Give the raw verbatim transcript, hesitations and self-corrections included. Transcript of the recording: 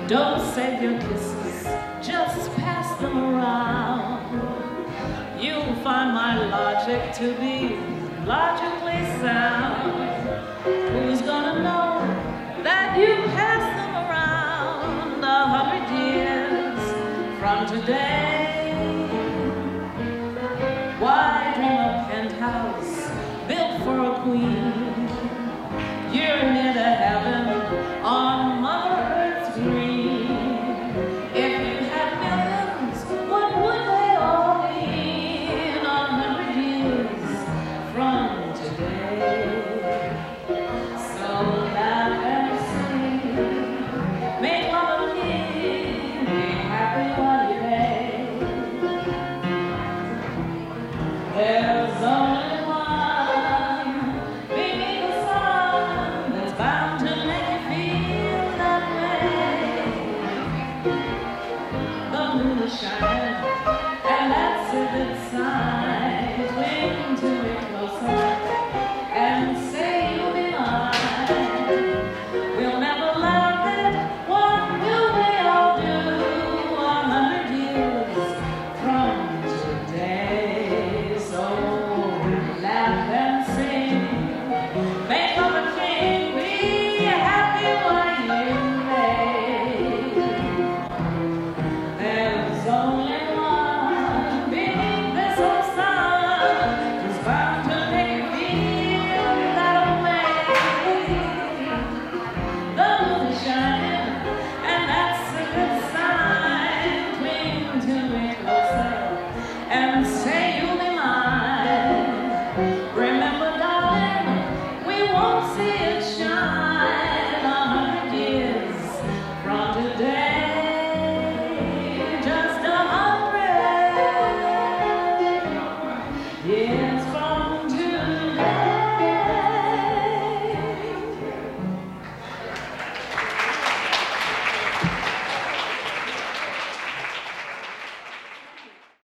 Don't save your kisses, just pass them around. You'll find my logic to be logically sound. Who's gonna know that you passed them around a hundred years from today? Why dream a penthouse built for a queen? You're near to heaven on Mother Earth's green. If you had millions, what would they all mean a hundred years from today? So laugh and sing, make love a king, be happy while you may. There's only one beneath the sun that's bound to make you feel that way. The moon is shining, and that's a good sign. Cling to it closer and say you'll be mine. We'll never love it, what will we all do a hundred years from today? So laugh and sing, make love a king, be happy while you may. There's only one beneath this whole sun who's bound to make you feel that way. The moon is shining, and that's a good sign. Cling to me closer and say you'll be mine. Remember, darling, we won't see it